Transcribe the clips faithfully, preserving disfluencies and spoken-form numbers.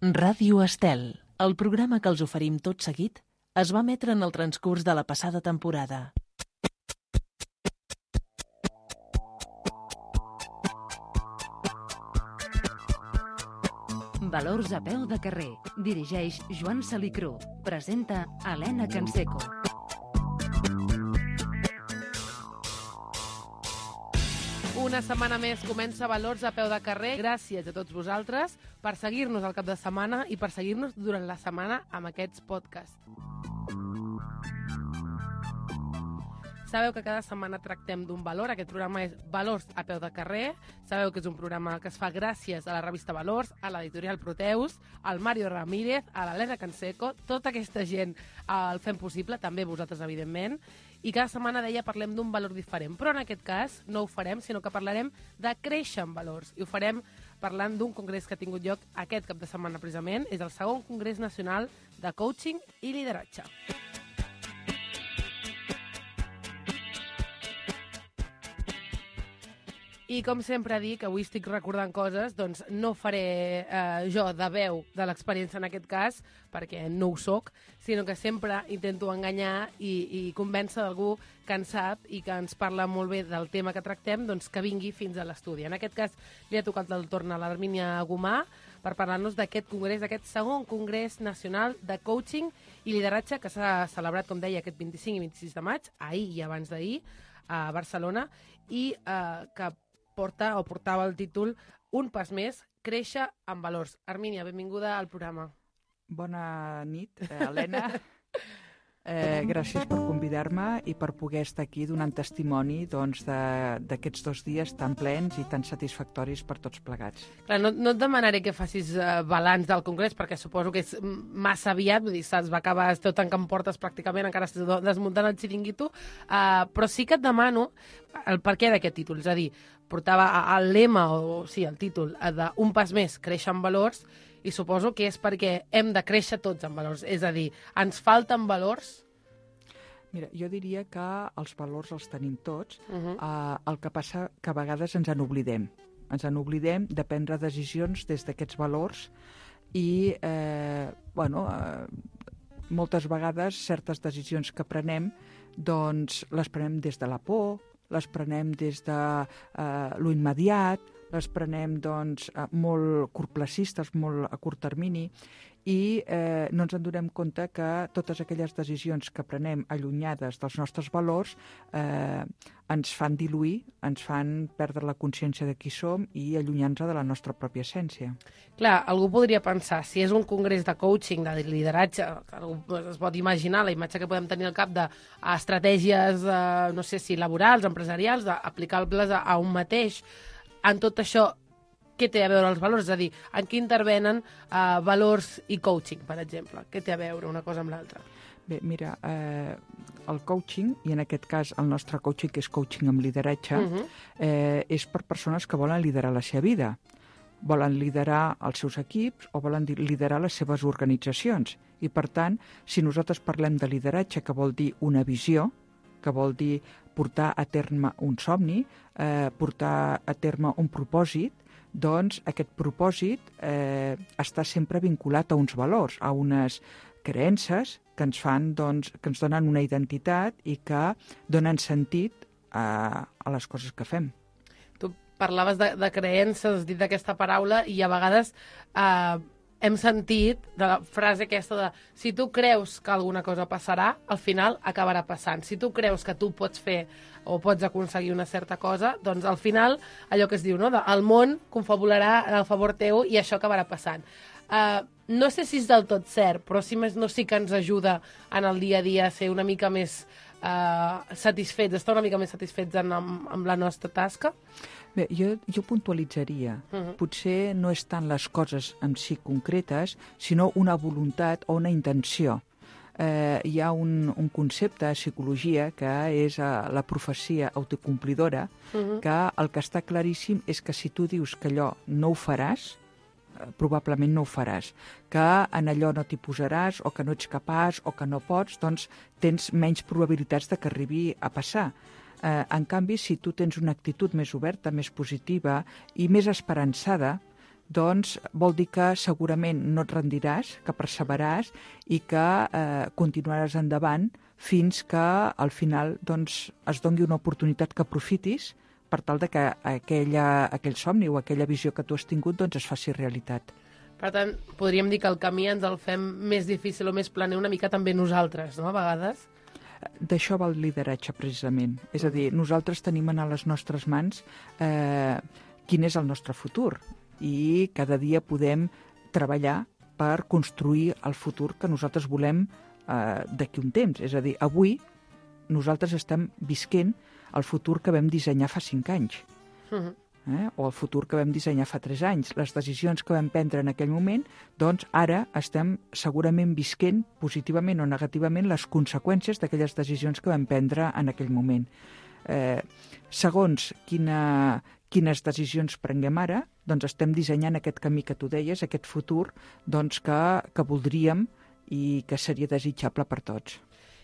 Ràdio Estel, el programa que els oferim tot seguit, es va emetre en el transcurs de la passada temporada. Valors a peu de carrer. Dirigeix Joan Salicrú. Presenta Helena Canseco. Una setmana més comença Valors a peu de carrer. Gràcies a tots vosaltres per seguir-nos al cap de setmana i per seguir-nos durant la setmana amb aquests podcasts. Sabeu que cada setmana tractem d'un valor. Aquest programa és Valors a peu de carrer. Sabeu que és un programa que es fa gràcies a la revista Valors, a l'editorial Proteus, al Mario Ramírez, a l'Helena Canseco. Tota aquesta gent el fem possible, també vosaltres, evidentment. I cada setmana, deia, parlem d'un valor diferent. Però en aquest cas no ho farem, sinó que parlarem de créixer en valors. I ho farem parlant d'un congrés que ha tingut lloc aquest cap de setmana, precisament. És el segon Congrés Nacional de Coaching i Lideratge. I com sempre dic, avui estic recordant coses, doncs no faré eh, jo de veu de l'experiència en aquest cas, perquè no ho soc, sinó que sempre intento enganyar i, i convèncer d'algú que en sap i que ens parla molt bé del tema que tractem, doncs que vingui fins a l'estudi. En aquest cas li ha tocat el torn a l'Armínia Gomà per parlar-nos d'aquest congrés, d'aquest segon Congrés Nacional de Coaching i Lideratge que s'ha celebrat, com deia, aquest vint-i-cinc i vint-i-sis de maig, ahir i abans d'ahir, a Barcelona, i eh, que porta o portava el títol Un pas més, créixer en valors. Armínia, benvinguda al programa. Bona nit, Helena. Eh, gràcies per convidar-me i per poder estar aquí donant testimoni doncs, d'aquests dos dies tan plens i tan satisfactoris per tots plegats. Clar, no, no et demanaré que facis uh, balanç del congrés, perquè suposo que és massa aviat, vull dir, se'ls va acabar, esteu tancant portes pràcticament, encara esteu desmuntant el xiringuito, uh, però sí que et demano el perquè d'aquest títol, és a dir, portava el lema, o sí, el títol, de Un pas més, créixer en valors, i suposo que és perquè hem de créixer tots en valors. És a dir, ens falten valors? Mira, jo diria que els valors els tenim tots. Uh-huh. eh, el que passa que a vegades ens en oblidem. Ens en oblidem de prendre decisions des d'aquests valors i, eh, bueno, eh, moltes vegades certes decisions que prenem doncs les prenem des de la por, les prenem des de eh, lo immediat, les prenem doncs, molt curtplacistes, molt a curt termini, i eh, no ens en donem compte que totes aquelles decisions que prenem allunyades dels nostres valors eh, ens fan diluir, ens fan perdre la consciència de qui som i allunyar-nos de la nostra pròpia essència. Clar, algú podria pensar, si és un congrés de coaching, de lideratge, algú es pot imaginar la imatge que podem tenir al cap d'estratègies, eh, no sé si laborals, empresarials, d'aplicar-les a, a un mateix. En tot això, què té a veure els valors? És a dir, en què intervenen uh, valors i coaching, per exemple? Què té a veure una cosa amb l'altra? Bé, mira, eh, el coaching, i en aquest cas el nostre coaching, que és coaching amb lideratge, uh-huh. eh, és per persones que volen liderar la seva vida. Volen liderar els seus equips o volen liderar les seves organitzacions. I, per tant, si nosaltres parlem de lideratge, que vol dir una visió, que vol dir portar a terme un somni, eh, portar a terme un propòsit, doncs aquest propòsit eh, està sempre vinculat a uns valors, a unes creences que ens fan, doncs, que ens donen una identitat i que donen sentit a, a les coses que fem. Tu parlaves de, de creences, has dit d'aquesta paraula, i a vegades eh, hem sentit de la frase aquesta de si tu creus que alguna cosa passarà, al final acabarà passant. Si tu creus que tu pots fer o pots aconseguir una certa cosa, doncs al final, allò que es diu, no? el món confabularà a favor teu i això acabarà passant. Uh, no sé si és del tot cert, però si més no sí que ens ajuda en el dia a dia a ser una mica més uh, satisfets, estar una mica més satisfets en, amb, amb la nostra tasca. Bé, jo, jo puntualitzaria. Uh-huh. Potser no és tant les coses en si concretes, sinó una voluntat o una intenció. Eh, hi ha un, un concepte a psicologia que és eh, la profecia autocomplidora, uh-huh. que el que està claríssim és que si tu dius que allò no ho faràs, eh, probablement no ho faràs. Que en allò no t'hi posaràs, o que no ets capaç, o que no pots, doncs tens menys probabilitats de que arribi a passar. Eh, en canvi, si tu tens una actitud més oberta, més positiva i més esperançada, doncs vol dir que segurament no et rendiràs, que perseveraràs i que eh, continuaràs endavant fins que al final doncs, es doni una oportunitat que aprofitis per tal de que aquella, aquell somni o aquella visió que tu has tingut doncs, es faci realitat. Per tant, podríem dir que el camí ens el fem més difícil o més planer una mica també nosaltres, no?, a vegades? D'això va el lideratge, precisament. És a dir, nosaltres tenim a les nostres mans eh, quin és el nostre futur i cada dia podem treballar per construir el futur que nosaltres volem eh, d'aquí un temps. És a dir, avui nosaltres estem visquent el futur que vam dissenyar fa cinc anys. Uh-huh. eh? O el futur que vam dissenyar fa tres anys. Les decisions que vam prendre en aquell moment, doncs ara estem segurament visquent positivament o negativament les conseqüències d'aquelles decisions que vam prendre en aquell moment. Eh, segons quina, quines decisions prenguem ara, doncs estem dissenyant aquest camí que tu deies, aquest futur doncs que, que voldríem i que seria desitjable per tots.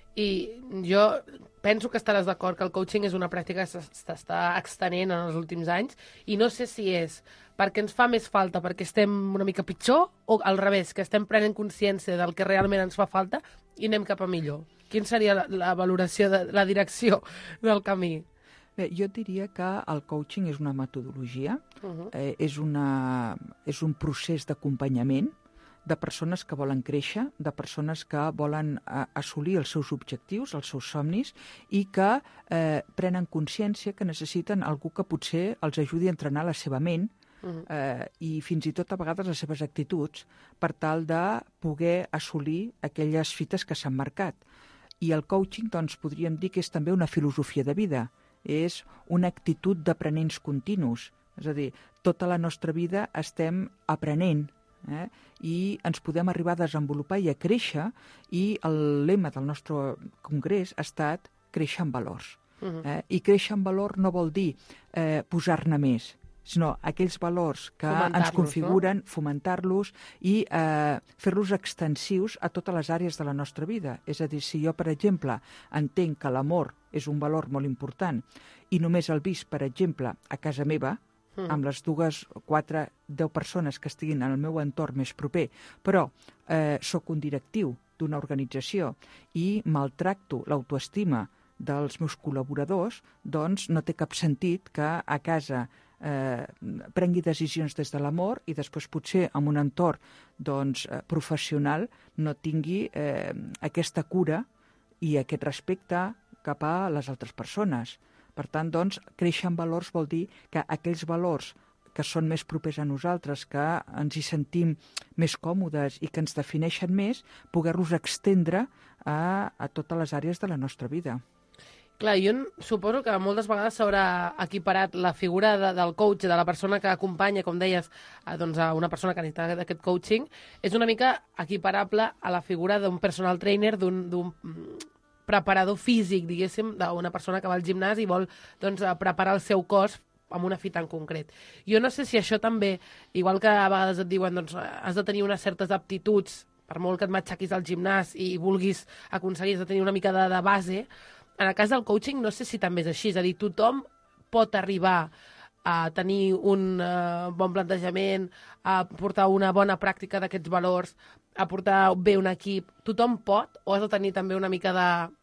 I jo penso que estaràs d'acord que el coaching és una pràctica que s'està extenent en els últims anys i no sé si és perquè ens fa més falta, perquè estem una mica pitjor o al revés, que estem prenent consciència del que realment ens fa falta i anem cap a millor. Quina seria la, la valoració, de la direcció del camí? Bé, jo diria que el coaching és una metodologia, uh-huh. eh, és, una, és un procés d'acompanyament de persones que volen créixer, de persones que volen eh, assolir els seus objectius, els seus somnis, i que eh, prenen consciència que necessiten algú que potser els ajudi a entrenar la seva ment uh-huh. eh, i fins i tot a vegades les seves actituds per tal de poder assolir aquelles fites que s'han marcat. I el coaching, doncs, podríem dir que és també una filosofia de vida, és una actitud d'aprenents continus, és a dir, tota la nostra vida estem aprenent, Eh? i ens podem arribar a desenvolupar i a créixer, i el lema del nostre congrés ha estat créixer en valors. Uh-huh. eh? I créixer en valor no vol dir eh, posar-ne més, sinó aquells valors que ens configuren, no? Fomentar-los i eh, fer-los extensius a totes les àrees de la nostra vida. És a dir, si jo, per exemple, entenc que l'amor és un valor molt important i només el visc, per exemple, a casa meva, amb les dues, quatre, deu persones que estiguin en el meu entorn més proper, però eh, sóc un directiu d'una organització i maltracto l'autoestima dels meus col·laboradors, doncs no té cap sentit que a casa eh, prengui decisions des de l'amor i després potser en un entorn doncs, professional no tingui eh, aquesta cura i aquest respecte cap a les altres persones. Per tant, doncs, créixer en valors vol dir que aquells valors que són més propers a nosaltres, que ens hi sentim més còmodes i que ens defineixen més, poder-los extendre a, a totes les àrees de la nostra vida. Clar, jo suposo que moltes vegades s'haurà equiparat la figura de, del coach, de la persona que acompanya, com deies, a, doncs, a una persona que necessita d'aquest coaching, és una mica equiparable a la figura d'un personal trainer, d'un... d'un preparador físic, diguéssim, d'una persona que va al gimnàs i vol doncs, preparar el seu cos amb una fita en concret. Jo no sé si això també, igual que a vegades et diuen doncs, has de tenir unes certes aptituds, per molt que et matxaquis al gimnàs i vulguis aconseguir de tenir una mica de, de base, en el cas del coaching no sé si també és així, és a dir, tothom pot arribar a tenir un uh, bon plantejament, a portar una bona pràctica d'aquests valors, a portar bé un equip. Tothom pot o has de tenir també una mica de,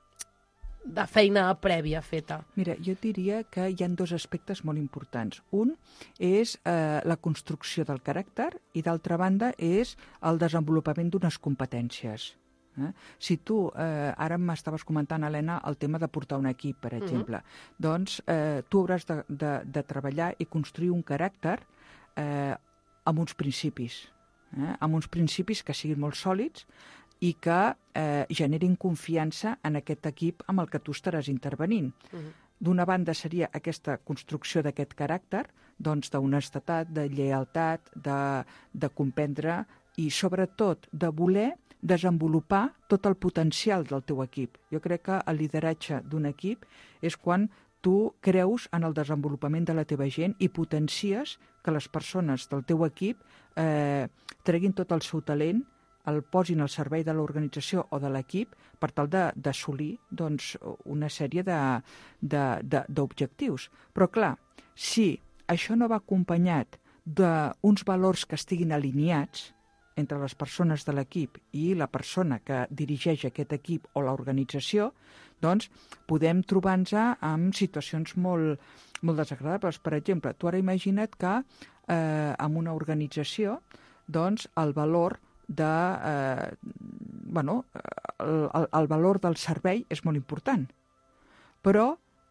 de feina prèvia feta? Mira, jo diria que hi ha dos aspectes molt importants. Un és eh, la construcció del caràcter i, d'altra banda, és el desenvolupament d'unes competències. Eh? Si tu, eh, ara m'estaves comentant, Helena, el tema de portar un equip, per exemple, uh-huh. doncs eh, tu hauràs de, de, de treballar i construir un caràcter eh, amb uns principis, eh? amb uns principis que siguin molt sòlids i que eh, generin confiança en aquest equip amb el que tu estaràs intervenint. Uh-huh. D'una banda seria aquesta construcció d'aquest caràcter, doncs d'honestedat, de lleialtat, de, de comprendre i sobretot de voler desenvolupar tot el potencial del teu equip. Jo crec que el lideratge d'un equip és quan tu creus en el desenvolupament de la teva gent i potencies que les persones del teu equip eh, treguin tot el seu talent, el posin al servei de l'organització o de l'equip per tal d'assolir doncs, una sèrie d'objectius. Però clar, si això no va acompanyat d'uns valors que estiguin alineats entre les persones de l'equip i la persona que dirigeix aquest equip o l'organització, doncs podem trobar-nos amb situacions molt, molt desagradables. Per exemple, tu ara imagina't que eh, en una organització doncs, el valor de, eh, bueno, el, el, el valor del servei és molt important, però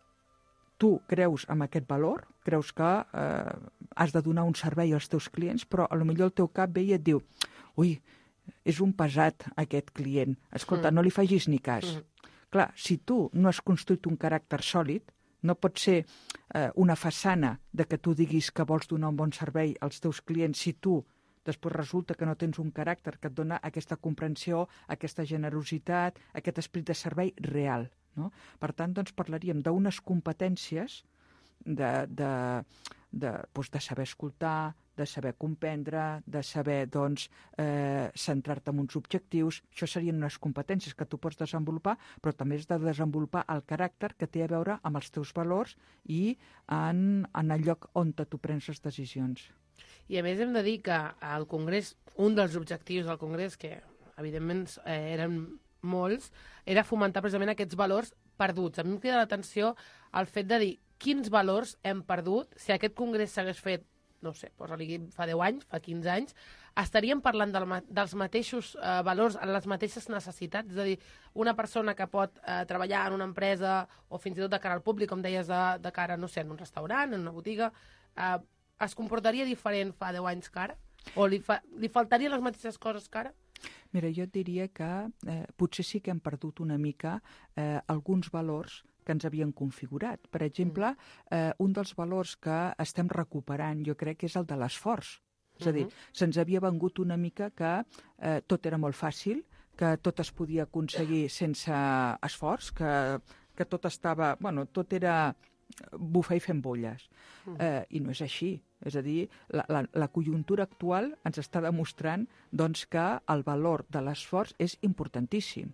tu creus en aquest valor, creus que eh, has de donar un servei als teus clients, però a lo millor el teu cap ve i et diu ui, és un pesat aquest client, escolta, mm. no li facis ni cas. Mm. Clar, si tu no has construït un caràcter sòlid, no pot ser eh, una façana de que tu diguis que vols donar un bon servei als teus clients si tu després resulta que no tens un caràcter que et dona aquesta comprensió, aquesta generositat, aquest esperit de servei real. No? Per tant, doncs, parlaríem d'unes competències de, de, de, doncs, de saber escoltar, de saber comprendre, de saber doncs, eh, centrar-te en uns objectius. Això serien unes competències que tu pots desenvolupar, però també has de desenvolupar el caràcter que té a veure amb els teus valors i en, en el lloc on tu prens les decisions. I a més hem de dir que al Congrés, un dels objectius del Congrés, que evidentment eh, eren molts, era fomentar precisament aquests valors perduts. A mi em crida l'atenció el fet de dir quins valors hem perdut. Si aquest Congrés s'hagués fet, no sé, posa-li fa deu anys, fa quinze anys, estaríem parlant del, dels mateixos eh, valors, les mateixes necessitats. És a dir, una persona que pot eh, treballar en una empresa o fins i tot de cara al públic, com deies, de, de cara, no sé, en un restaurant, en una botiga, eh, es comportaria diferent fa deu anys que ara? O li, fa, li faltarien les mateixes coses que ara? Mira, jo et diria que eh, potser sí que hem perdut una mica eh, alguns valors que ens havien configurat. Per exemple, eh, un dels valors que estem recuperant, jo crec que és el de l'esforç. És a dir, se'ns havia vengut una mica que eh, tot era molt fàcil, que tot es podia aconseguir sense esforç, que, que tot estava... Bueno, tot era bufar i fent bolles. Eh, I no és així. És a dir, la, la, la conjuntura actual ens està demostrant doncs, que el valor de l'esforç és importantíssim.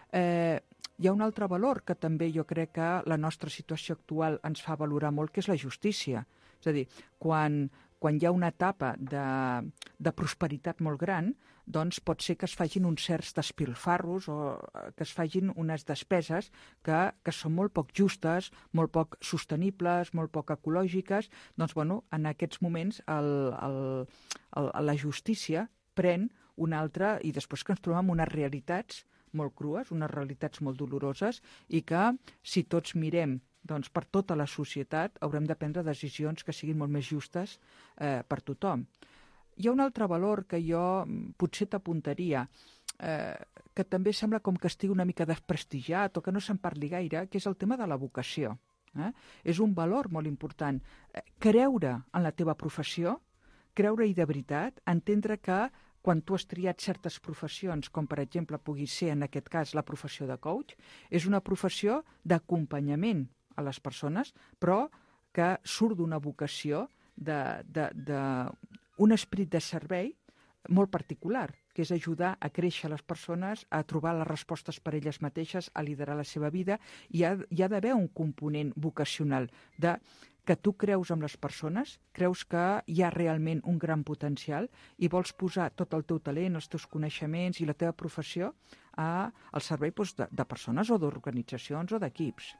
Eh, hi ha un altre valor que també jo crec que la nostra situació actual ens fa valorar molt, que és la justícia. És a dir, quan, quan hi ha una etapa de, de prosperitat molt gran, doncs pot ser que es facin uns certs despilfarros o que es facin unes despeses que, que són molt poc justes, molt poc sostenibles, molt poc ecològiques. Doncs, bueno, en aquests moments el, el, el, la justícia pren una altra, i després que ens trobem amb unes realitats molt crues, unes realitats molt doloroses, i que si tots mirem doncs, per tota la societat haurem de prendre decisions que siguin molt més justes eh, per tothom. Hi ha un altre valor que jo potser t'apuntaria, eh, que també sembla com que estigui una mica desprestigiat o que no se'n parli gaire, que és el tema de la vocació. Eh? És un valor molt important. Eh, creure en la teva professió, creure-hi de veritat, entendre que quan tu has triat certes professions, com per exemple pugui ser en aquest cas la professió de coach, és una professió d'acompanyament a les persones, però que surt d'una vocació de, de, de un esperit de servei molt particular, que és ajudar a créixer les persones, a trobar les respostes per elles mateixes, a liderar la seva vida. Hi ha, hi ha d'haver un component vocacional de que tu creus en les persones, creus que hi ha realment un gran potencial i vols posar tot el teu talent, els teus coneixements i la teva professió a, al servei doncs, de, de persones o d'organitzacions o d'equips.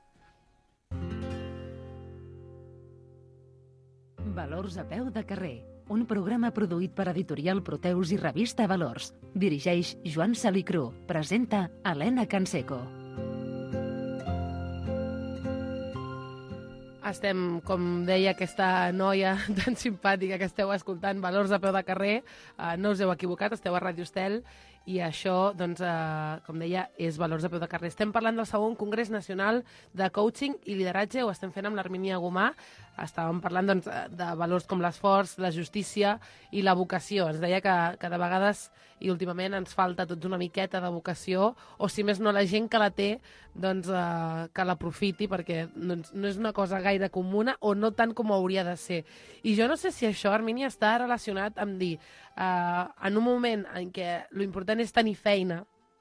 Valors a peu de carrer, un programa produït per Editorial Proteus i Revista Valors. Dirigeix Joan Salicru. Presenta Helena Canseco. Estem, com deia aquesta noia tan simpàtica que esteu escoltant, Valors a peu de carrer. Uh, no us heu equivocat, esteu a Ràdio Estel i això, doncs, uh, com deia, és Valors a peu de carrer. Estem parlant del segon Congrés Nacional de Coaching i Lideratge, ho estem fent amb l'Armínia Gomà. Estàvem parlant doncs, de valors com l'esforç, la justícia i la vocació. Ens deia que, que de vegades i últimament ens falta tots una miqueta de vocació, o si més no la gent que la té, doncs eh, que l'aprofiti, perquè doncs, no és una cosa gaire comuna o no tant com hauria de ser. I jo no sé si això, Armínia, està relacionat amb dir, eh, en un moment en què l'important és tenir feina,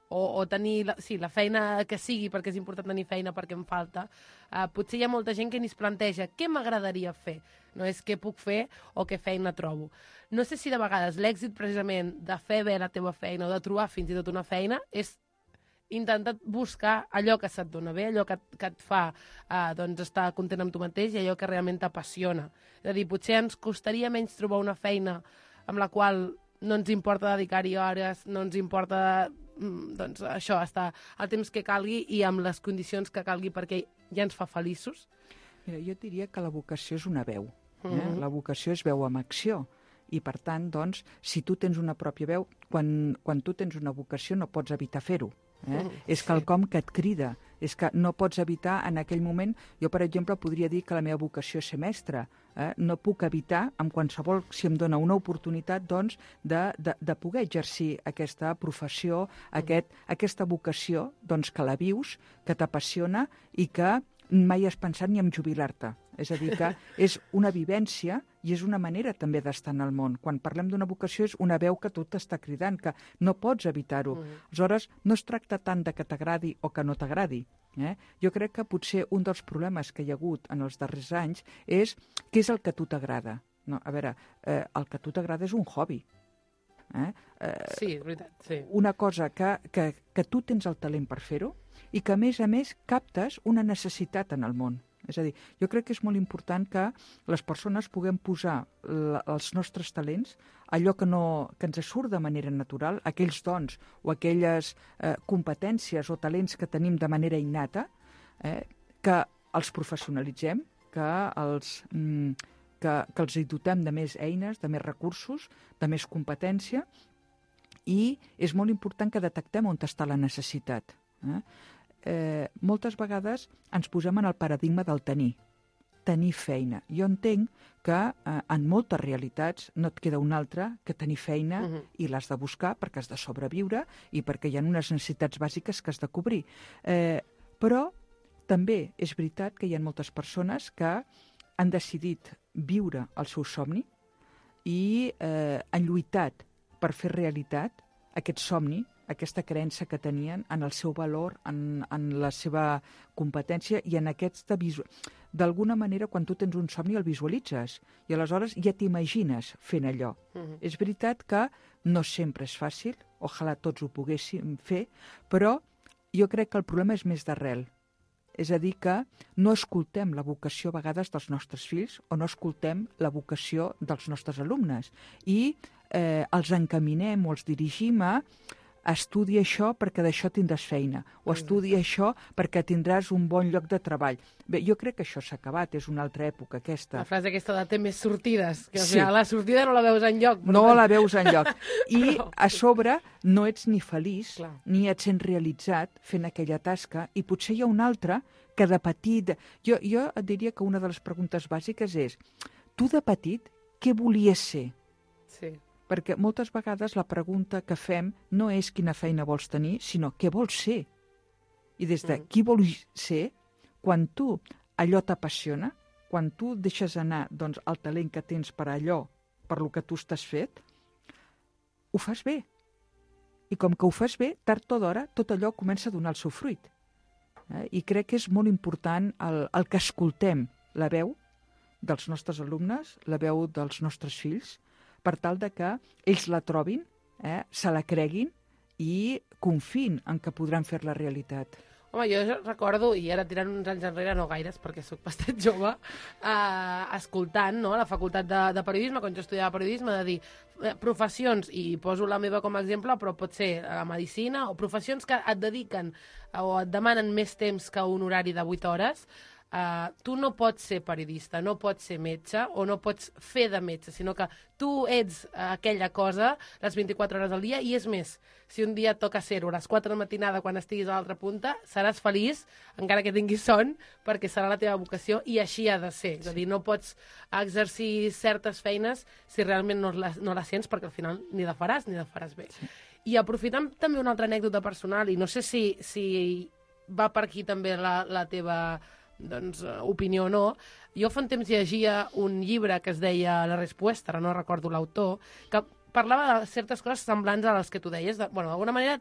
o, o tenir la, sí, la feina que sigui, perquè és important tenir feina perquè em falta, uh, potser hi ha molta gent que ni es planteja què m'agradaria fer, no és què puc fer o què feina trobo. No sé si de vegades l'èxit precisament de fer bé la teva feina o de trobar fins i tot una feina és intentar buscar allò que se't dona bé, allò que, que et fa eh, doncs estar content amb tu mateix i allò que realment t'apassiona. És a dir, potser ens costaria menys trobar una feina amb la qual no ens importa dedicar-hi hores, no ens importa doncs, això, estar el temps que calgui i amb les condicions que calgui perquè ja ens fa feliços. Mira, jo diria que la vocació és una veu. Eh? Mm-hmm. La vocació és veu amb acció. I, per tant, doncs, si tu tens una pròpia veu, quan, quan tu tens una vocació no pots evitar fer-ho. Eh? Mm, és quelcom que et crida, és que no pots evitar en aquell moment. Jo, per exemple, podria dir que la meva vocació és ser mestra. Eh? No puc evitar, amb qualsevol, si em dona una oportunitat, doncs, de, de, de poder exercir aquesta professió, aquest, aquesta vocació, doncs, que la vius, que t'apassiona i que mai has pensat ni en jubilar-te. És a dir, que és una vivència i és una manera també d'estar en el món. Quan parlem d'una vocació és una veu que tot t'està cridant, que no pots evitar-ho. Mm. Aleshores, no es tracta tant de que t'agradi o que no t'agradi. Eh? Jo crec que potser un dels problemes que hi ha hagut en els darrers anys és què és el que a tu t'agrada. No, a veure, eh, el que a tu t'agrada és un hobby. Eh? Eh, sí, és veritat. Sí. Una cosa que, que, que tu tens el talent per fer-ho i que, a més a més, captes una necessitat en el món. És a dir, jo crec que és molt important que les persones puguem posar la, els nostres talents, allò que, no, que ens surt de manera natural, aquells dons o aquelles eh, competències o talents que tenim de manera innata, eh, que els professionalitzem, que els, mm, que, que els hi dotem de més eines, de més recursos, de més competència, i és molt important que detectem on està la necessitat. Eh? Eh, moltes vegades ens posem en el paradigma del tenir, tenir feina. Jo entenc que eh, en moltes realitats no et queda una altra que tenir feina uh-huh. i l'has de buscar perquè has de sobreviure i perquè hi ha unes necessitats bàsiques que has de cobrir. Eh, però també és veritat que hi ha moltes persones que han decidit viure el seu somni i eh, han lluitat per fer realitat aquest somni, aquesta creença que tenien en el seu valor, en, en la seva competència i en aquesta visual. D'alguna manera, quan tu tens un somni, el visualitzes i aleshores ja t'imagines fent allò. Uh-huh. És veritat que no sempre és fàcil, ojalà tots ho poguéssim fer, però jo crec que el problema és més d'arrel. És a dir, que no escoltem la vocació a vegades dels nostres fills o no escoltem la vocació dels nostres alumnes i eh, els encaminem o els dirigim a estudia això perquè d'això tindràs feina, o estudia això perquè tindràs un bon lloc de treball. Bé, jo crec que això s'ha acabat, és una altra època aquesta. La frase aquesta de té més sortides, que sí. La sortida no la veus enlloc. No tant... la veus enlloc. I Però... a sobre no ets ni feliç, Clar. ni et sents realitzat fent aquella tasca, i potser hi ha una altra que de petit... Jo, jo et diria que una de les preguntes bàsiques és, tu de petit què volies ser? Sí. Perquè moltes vegades la pregunta que fem no és quina feina vols tenir, sinó què vols ser. I des de mm. qui vols ser, quan tu allò t'apassiona, quan tu deixes anar doncs, el talent que tens per allò, per lo que tu estàs fet, ho fas bé. I com que ho fas bé, tard o d'hora, tot allò comença a donar el seu fruit. Eh? I crec que és molt important el, el que escoltem la veu dels nostres alumnes, la veu dels nostres fills, per tal de que ells la trobin, eh, se la creguin i confin en que podran fer la realitat. Home, jo recordo, i ara tirant uns anys enrere, no gaires, perquè sóc bastant jove, eh, escoltant no, la facultat de, de periodisme, quan jo estudiava periodisme, de dir eh, professions, i poso la meva com a exemple, però pot ser la medicina, o professions que et dediquen o et demanen més temps que un horari de vuit hores. Uh, tu no pots ser periodista, no pots ser metge o no pots fer de metge, sinó que tu ets uh, aquella cosa les vint-i-quatre hores al dia i és més, si un dia et toca ser-ho a les quatre de la matinada quan estiguis a l'altra punta, seràs feliç encara que tinguis son perquè serà la teva vocació i així ha de ser. És a dir, no pots exercir certes feines si realment no les, no les sents perquè al final ni la faràs ni la faràs bé. Sí. I aprofitant també una altra anècdota personal i no sé si, si va per aquí també la, la teva doncs, opinió o no. Jo fa un temps llegia un llibre que es deia La Respuesta, ara no recordo l'autor, que parlava de certes coses semblants a les que tu deies. De, bueno, d'alguna manera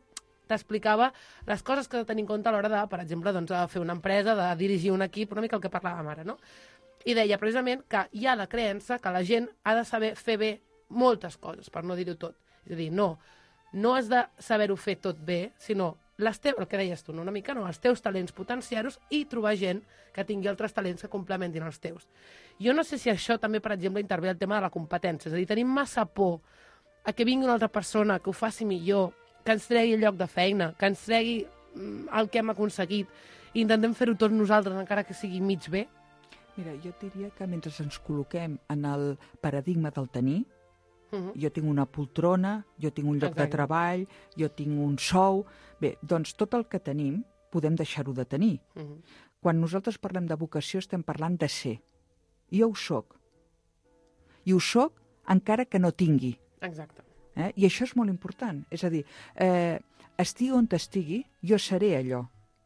t'explicava les coses que ha de tenir en compte a l'hora de, per exemple, doncs, de fer una empresa, de dirigir un equip, una mica el que parlàvem ara, no? I deia precisament que hi ha la creença que la gent ha de saber fer bé moltes coses, per no dir-ho tot. És a dir, no, no has de saber-ho fer tot bé, sinó les teus, el que deies tu, no? Una mica, no? Els teus talents potenciar-los i trobar gent que tingui altres talents que complementin els teus. Jo no sé si això també, per exemple, intervé el tema de la competència. És a dir, tenim massa por a que vingui una altra persona que ho faci millor, que ens tregui el lloc de feina, que ens tregui el que hem aconseguit i intentem fer-ho tots nosaltres, encara que sigui mig bé. Mira, jo diria que mentre ens col·loquem en el paradigma del tenir, uh-huh. jo tinc una poltrona, jo tinc un lloc Exacte. de treball, jo tinc un sou... Bé, doncs tot el que tenim podem deixar-ho de tenir. Uh-huh. Quan nosaltres parlem de vocació estem parlant de ser. Jo ho soc. I ho soc encara que no tingui. Exacte. Eh? I això és molt important. És a dir, eh, estigui on estigui, jo seré allò.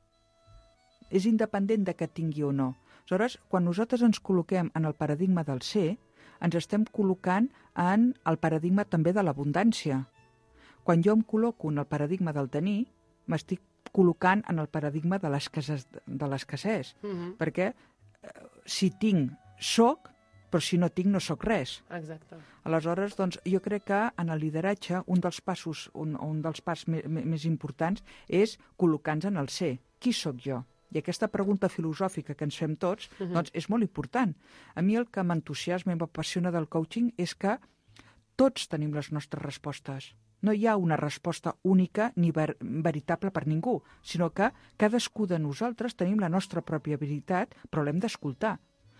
És independent de que tingui o no. Aleshores, quan nosaltres ens col·loquem en el paradigma del ser, ens estem col·locant en el paradigma també de l'abundància. Quan jo em col·loco en el paradigma del tenir, m'estic col·locant en el paradigma de l'escassez. Uh-huh. Perquè eh, si tinc, soc, però si no tinc, no soc res. Exacte. Aleshores, doncs, jo crec que en el lideratge un dels passos, un, un dels passos més, més importants és col·locar-nos en el ser. Qui sóc jo? I aquesta pregunta filosòfica que ens fem tots, uh-huh. doncs, és molt important. A mi el que m'entusiasma i m'apassiona del coaching és que tots tenim les nostres respostes. No hi ha una resposta única ni ver veritable per ningú, sinó que cadascú de nosaltres tenim la nostra pròpia veritat, però l'hem d'escoltar.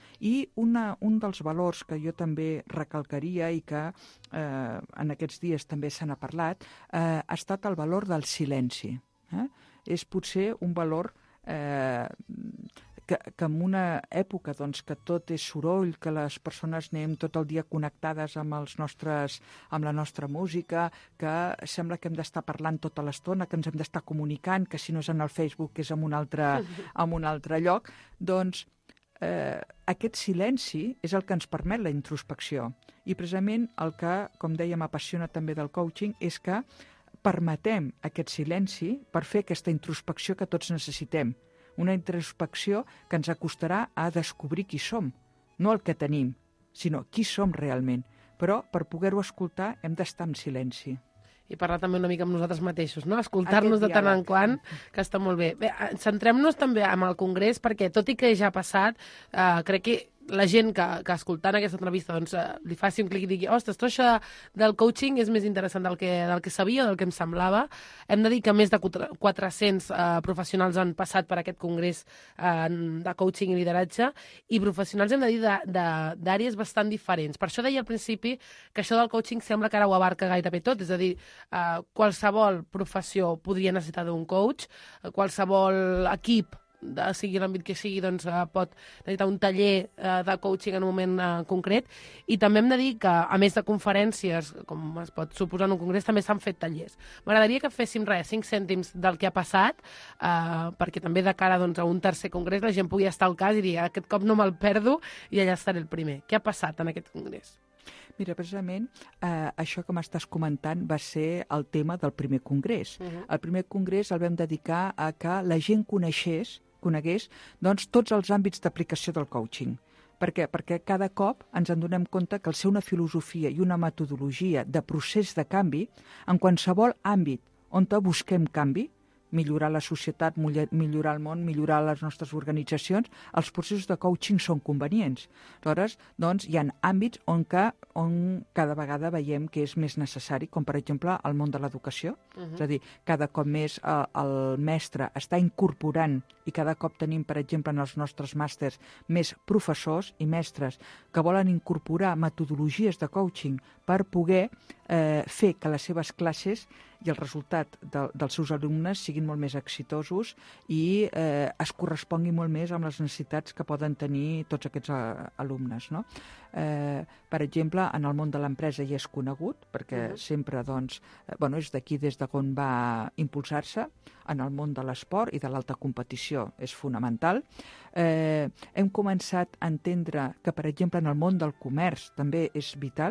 I una, un dels valors que jo també recalcaria i que eh, en aquests dies també se n'ha parlat, eh, ha estat el valor del silenci. Eh? És potser un valor eh, que, que en una època doncs, que tot és soroll, que les persones anem tot el dia connectades amb, els nostres, amb la nostra música, que sembla que hem d'estar parlant tota l'estona, que ens hem d'estar comunicant, que si no és en el Facebook és en un altre, en un altre lloc, doncs eh, aquest silenci és el que ens permet la introspecció. I precisament el que, com dèiem, m'apassiona també del coaching és que permetem aquest silenci per fer aquesta introspecció que tots necessitem. Una introspecció que ens acostarà a descobrir qui som, no el que tenim, sinó qui som realment. Però per poder-ho escoltar hem d'estar en silenci. I parlar també una mica amb nosaltres mateixos, no? Escoltar-nos de tant en quant, que està molt bé. Bé, centrem-nos també en el Congrés, perquè tot i que ja ha passat, eh, crec que la gent que, que escoltant aquesta entrevista doncs, eh, li faci un clic i digui ostres, tot això del coaching és més interessant del que, del que sabia, del que em semblava. Hem de dir que més de quatre-cents eh, professionals han passat per aquest congrés eh, de coaching i lideratge, i professionals hem de dir d'àrees bastant diferents. Per això deia al principi que això del coaching sembla que ara ho abarca gairebé tot, és a dir, eh, qualsevol professió podria necessitar d'un coach, eh, qualsevol equip, de, sigui l'àmbit que sigui, doncs, uh, pot necessitar un taller uh, de coaching en un moment uh, concret. I també hem de dir que, a més de conferències, com es pot suposar en un congrés, també s'han fet tallers. M'agradaria que féssim res, cinc cèntims del que ha passat, uh, perquè també de cara doncs, a un tercer congrés la gent pugui estar al cas i dir aquest cop no me'l perdo i allà estaré el primer. Què ha passat en aquest congrés? Mira, precisament, eh, això que m'estàs comentant va ser el tema del primer congrés. Uh-huh. El primer congrés el vam dedicar a que la gent coneixés, conegués doncs, tots els àmbits d'aplicació del coaching. Per què? Perquè cada cop ens en donem compte que al ser una filosofia i una metodologia de procés de canvi, en qualsevol àmbit on busquem canvi, millorar la societat, millorar el món, millorar les nostres organitzacions, els processos de coaching són convenients. Aleshores, doncs, hi ha àmbits on, que, on cada vegada veiem que és més necessari, com per exemple el món de l'educació. Uh-huh. És a dir, cada cop més eh, el mestre està incorporant i cada cop tenim, per exemple, en els nostres màsters més professors i mestres que volen incorporar metodologies de coaching per poder eh, fer que les seves classes i el resultat de, dels seus alumnes siguin molt més exitosos i eh, es correspongui molt més amb les necessitats que poden tenir tots aquests a, alumnes. No? Eh, per exemple, en el món de l'empresa ja és conegut, perquè uh-huh. sempre doncs, eh, bueno, és d'aquí des d'on va impulsar-se. En el món de l'esport i de l'alta competició és fonamental. Eh, hem començat a entendre que, per exemple, en el món del comerç també és vital.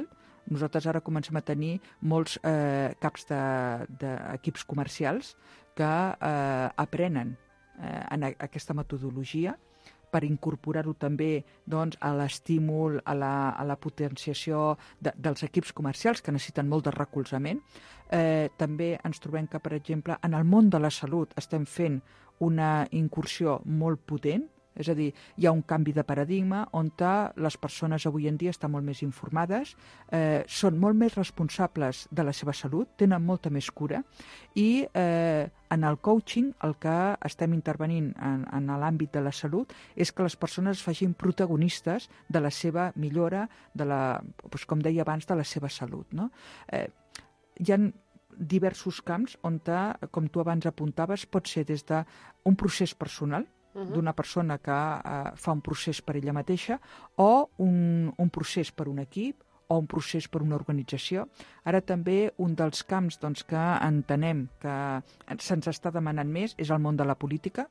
Nosaltres ara comencem a tenir molts eh, caps d'equips de, comercials que eh, aprenen eh, en a, aquesta metodologia per incorporar-ho també doncs, a l'estímul, a, la, a la potenciació de, dels equips comercials que necessiten molt de recolzament. Eh, també ens trobem que, per exemple, en el món de la salut estem fent una incursió molt potent, és a dir, hi ha un canvi de paradigma on les persones avui en dia estan molt més informades, eh, són molt més responsables de la seva salut, tenen molta més cura i eh, en el coaching el que estem intervenint en, en l'àmbit de la salut és que les persones es facin protagonistes de la seva millora, de la, doncs, com deia abans, de la seva salut. No? Eh, hi ha diversos camps on, com tu abans apuntaves, pot ser des d'un procés personal, d'una persona que uh, fa un procés per ella mateixa o un, un procés per un equip o un procés per una organització. Ara també un dels camps doncs, que entenem que se'ns està demanant més és el món de la política.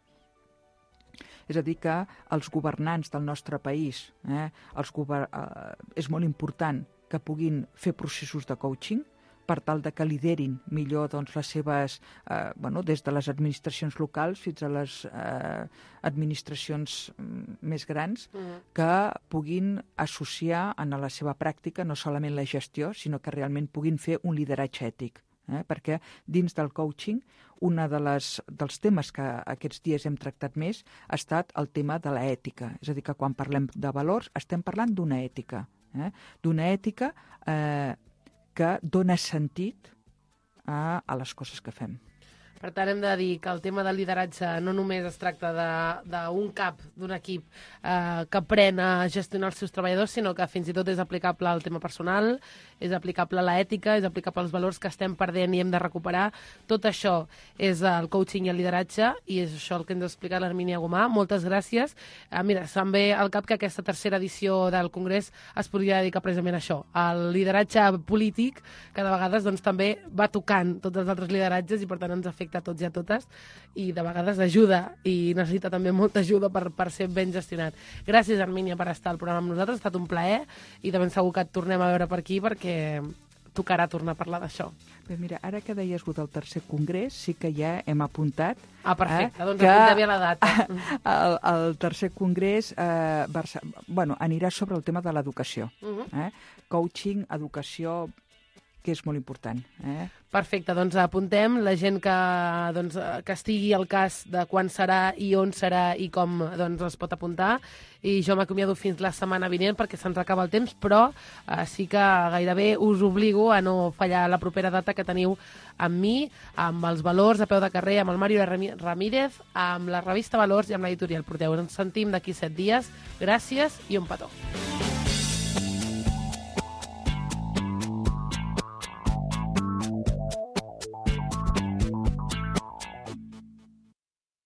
És a dir, que els governants del nostre país, eh, els gover uh, és molt important que puguin fer processos de coaching, per tal de que liderin millor doncs, les seves, eh, bueno, des de les administracions locals fins a les eh, administracions més grans, mm. que puguin associar en la seva pràctica no solament la gestió, sinó que realment puguin fer un lideratge ètic. Eh? Perquè dins del coaching, un de les, dels temes que aquests dies hem tractat més ha estat el tema de l'ètica. És a dir, que quan parlem de valors estem parlant d'una ètica. Eh? D'una ètica eh, que dona sentit a, a les coses que fem. Per tant, hem de dir que el tema del lideratge no només es tracta d'un cap, d'un equip eh, que aprèn a gestionar els seus treballadors, sinó que fins i tot és aplicable al tema personal, és aplicable a l'ètica, és aplicable als valors que estem perdent i hem de recuperar. Tot això és el coaching i el lideratge, i és això el que ens ha explicat l'Hermínia Gomà. Moltes gràcies. Eh, mira, se'm ve al cap que aquesta tercera edició del Congrés es podria dedicar precisament a això, al lideratge polític, que de vegades doncs, també va tocant tots els altres lideratges i per tant ens afecta a tots i a totes, i de vegades ajuda i necessita també molta ajuda per, per ser ben gestionat. Gràcies, Hermínia, per estar al programa amb nosaltres, ha estat un plaer i de ben segur que et tornem a veure per aquí perquè tocarà tornar a parlar d'això. Bé, mira, ara que deies del tercer congrés, sí que ja hem apuntat... Ah, perfecte, eh, doncs que apuntem ja la data. El, el tercer congrés eh, Barça, bueno, anirà sobre el tema de l'educació. Uh -huh. eh? Coaching, educació, que és molt important. Eh? Perfecte, doncs apuntem la gent que, doncs, que estigui al cas de quan serà i on serà i com doncs, es pot apuntar. I jo m'acomiado fins la setmana vinent perquè se'ns acaba el temps, però eh, sí que gairebé us obligo a no fallar la propera data que teniu amb mi, amb els Valors a peu de carrer, amb el Mario Ramírez, amb la revista Valors i amb l'editorial Proteu. Ens sentim d'aquí set dies. Gràcies i un petó.